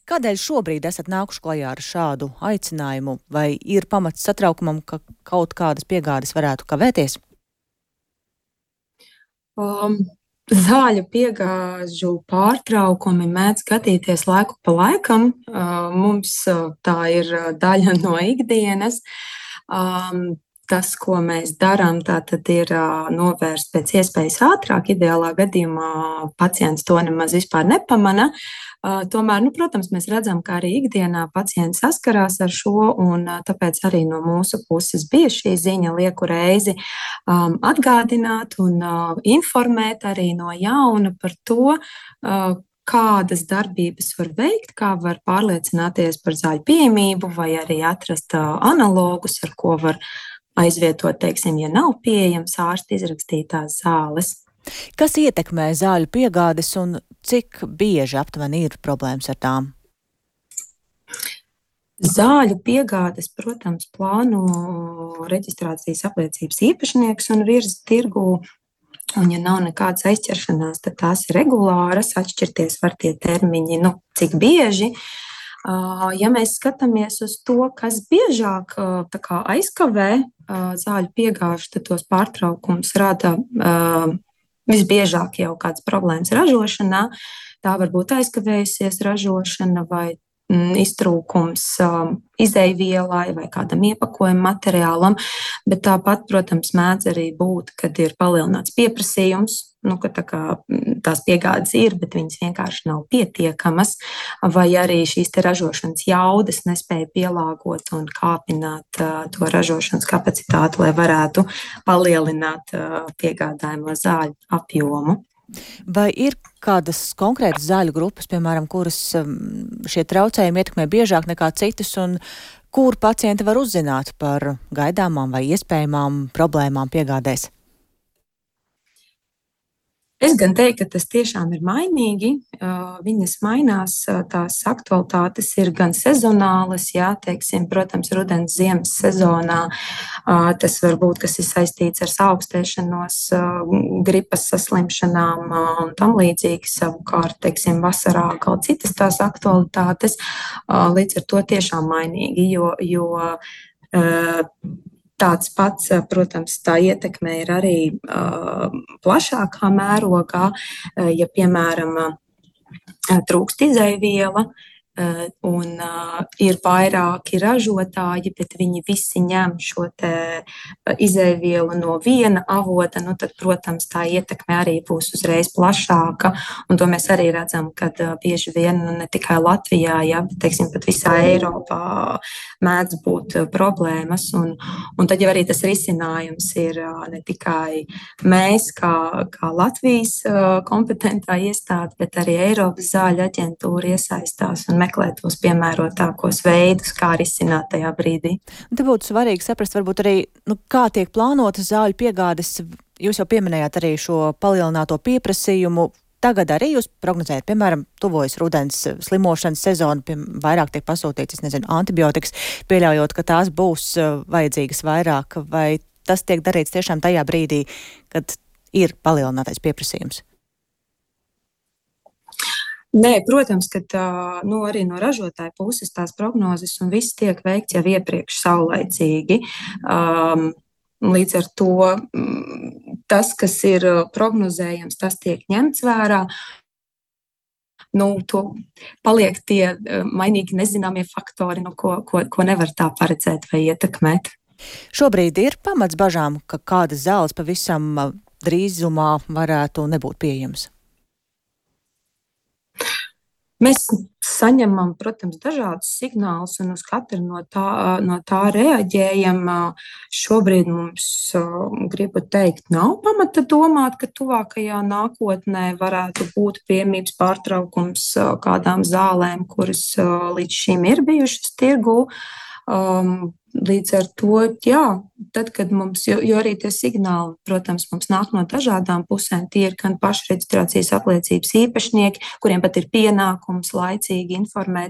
Kādēļ šobrīd esat nākuši klajā ar šādu aicinājumu? Vai ir pamats satraukumam, ka kaut kādas piegādes varētu kavēties? Zāļu piegāžu pārtraukumi mēdz gadīties laiku pa laikam. Mums tā ir daļa no ikdienas. Tas, ko mēs darām, tātad ir novērst pēc iespējas ātrāk. Ideālā gadījumā pacients to nemaz vispār nepamana. Tomēr, protams, mēs redzam, ka arī ikdienā pacienti saskarās ar šo, un tāpēc arī no mūsu puses bija šī ziņa lieku reizi atgādināt un informēt arī no jauna par to, kādas darbības var veikt, kā var pārliecināties par zāļu pieejamību vai arī atrast analogus, ar ko var aizvietot, teiksim, ja nav pieejams ārsta izrakstītās zāles. Kas ietekmē zāļu piegādes un cik bieži aptuveni ir problēmas ar tām? Zāļu piegādes, protams, plāno reģistrācijas apliecības īpašnieks un virza tirgū. Un, ja nav nekādas aizķeršanās, tad tās ir regulāras. Atšķirties var tie termiņi, cik bieži. Ja mēs skatāmies uz to, kas biežāk aizkavē zāļu piegāžu, tad tos pārtraukums rada visbiežāk jau kādas problēmas ražošanā. Tā var būt aizkavējusies ražošana vai iztrūkums izejvielai vai kādam iepakojuma materiālam, bet tāpat, protams, mēdz arī būt, kad ir palielināts pieprasījums, ka tās piegādes ir, bet viņas vienkārši nav pietiekamas, vai arī šīs te ražošanas jaudas nespēja pielāgot un kāpināt to ražošanas kapacitāti, lai varētu palielināt piegādājumo zāļu apjomu. Vai ir kādas konkrētas zāļu grupas, piemēram, kuras šie traucējumi ietekmē biežāk nekā citas, un kur pacienti var uzzināt par gaidāmām vai iespējamām problēmām piegādēs? Es gan teiktu, ka tas tiešām ir mainīgi. Viņas mainās, tās aktualitātes ir gan sezonālas, teiksim, protams, rudens, ziemas sezonā. Tas var būt, kas ir saistīts ar saaugstēšanos, gripas saslimšanām un tam līdzīgi. Savukārt, teiksim, vasarā kaut citas tās aktualitātes. Līdz ar to tiešām mainīgi, jo tāds pats, protams, tā ietekme ir arī plašākā mērogā, ja, piemēram, trūkst izejviela un ir vairāki ražotāji, bet viņi visi ņem šo te izejvielu no viena avota, tad, protams, tā ietekme arī būs uzreiz plašāka, un to mēs arī redzam, kad bieži vien ne tikai Latvijā, bet, teiksim, pat visā Eiropā mēdz būt problēmas, un tad jau arī tas risinājums ir ne tikai mēs, kā Latvijas kompetentā iestāde, bet arī Eiropas zāļu aģentūra iesaistās un meklē tos piemērotākos veidus, kā risināt tajā brīdī. Te būtu svarīgi saprast, varbūt arī, kā tiek plānotas zāļu piegādes. Jūs jau pieminējāt arī šo palielināto pieprasījumu. Tagad arī jūs prognozējat, piemēram, tuvojas rudens slimošanas sezona, vairāk tiek pasūtīts, antibiotikas, pieļaujot, ka tās būs vajadzīgas vairāk, vai tas tiek darīts tiešām tajā brīdī, kad ir palielinātais pieprasījums? Nē, protams, ka arī no ražotāja puses tās prognozes un viss tiek veikts jau iepriekš saulaicīgi. Līdz ar to tas, kas ir prognozējams, tas tiek ņemts vērā. To paliek tie mainīgi nezināmie faktori, ko nevar tā paredzēt vai ietekmēt. Šobrīd ir pamats bažām, ka kādas zāles pavisam drīzumā varētu nebūt pieejamas? Mēs saņemam, protams, dažādus signālus un uz katru no tā reaģējam. Šobrīd mums, gribu teikt, nav pamata domāt, ka tuvākajā nākotnē varētu būt pieejamības pārtraukums kādām zālēm, kuras līdz šim ir bijušas tirgū. Līdz ar to, tad, kad mums, jo arī tie signāli, protams, mums nāk no dažādām pusēm, tie ir gan pašreģistrācijas apliecības īpašnieki, kuriem pat ir pienākums laicīgi informēt